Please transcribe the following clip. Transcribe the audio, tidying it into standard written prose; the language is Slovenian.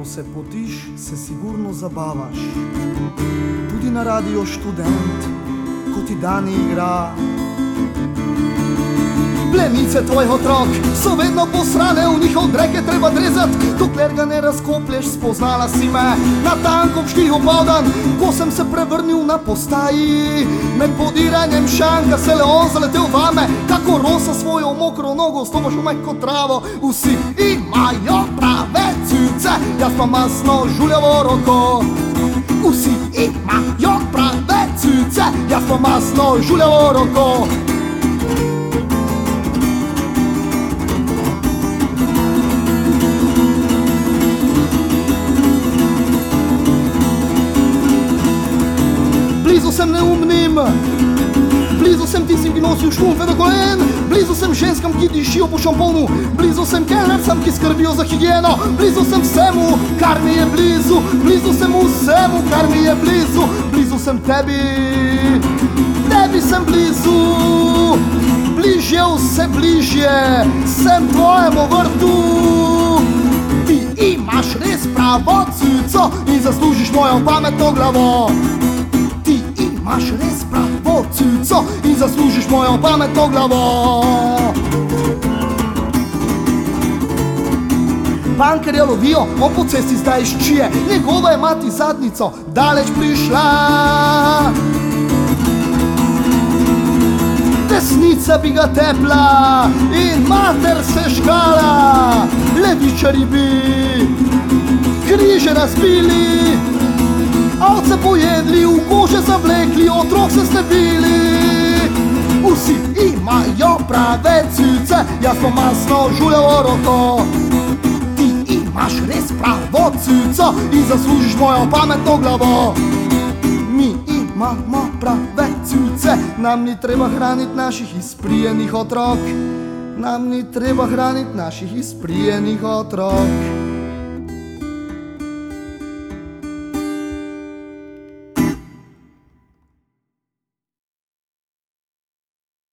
Ko se potiš, se sigurno zabavaš. Tudi na Radio Študent, ko ti dan igra. Plenice tvojih otrok so vedno posrane, v njihov drek je treba drezat, dokler ga ne razkoplješ. Spoznala si me na tankom 4 popoldan, ko sem se prevrnil na postaji. Med podiranjem šanka se leon zaletel vame, kako rosa svojo mokro nogo stopaš v mehko travo. Vsi imajo prave cuce, jaz pa masno žuljavo roko. Vsi imajo prave cuce, jaz pa masno žuljavo roko. Blizu sem neumnim, blizu sem tistim, ki nosijo štumfe do kolen, blizu sem ženskam, ki dišijo po šamponu, blizu sem kelnercam, ki skrbijo za higieno, blizu sem vsemu, kar mi je blizu, blizu sem vsemu, kar mi je blizu, blizu sem tebi, tebi sem blizu, bližje vse bližje, sem tvojemu vrtu. Ti imaš res pravo cuco in zaslužiš mojo pametno glavo. Imaš res pravo cuco in zaslužiš mojo pametno glavo. Bankerja lovijo, on po cesti zdaj ščije, njegova je mati zadnico daleč prišla. Desnica bi ga tepla in mater se škala. Levičari bi križe razbili, ovce pojedli, v kože zavlekli, otrok se snebili. Vsi imajo prave cuce, jaz pa masno žuljavo roko. Ti imaš res pravo cuco in zaslužiš mojo pametno glavo. Mi imamo prave cuce, nam ni treba hraniti naših izprijenih otrok. Nam ni treba hraniti naših izprijenih otrok.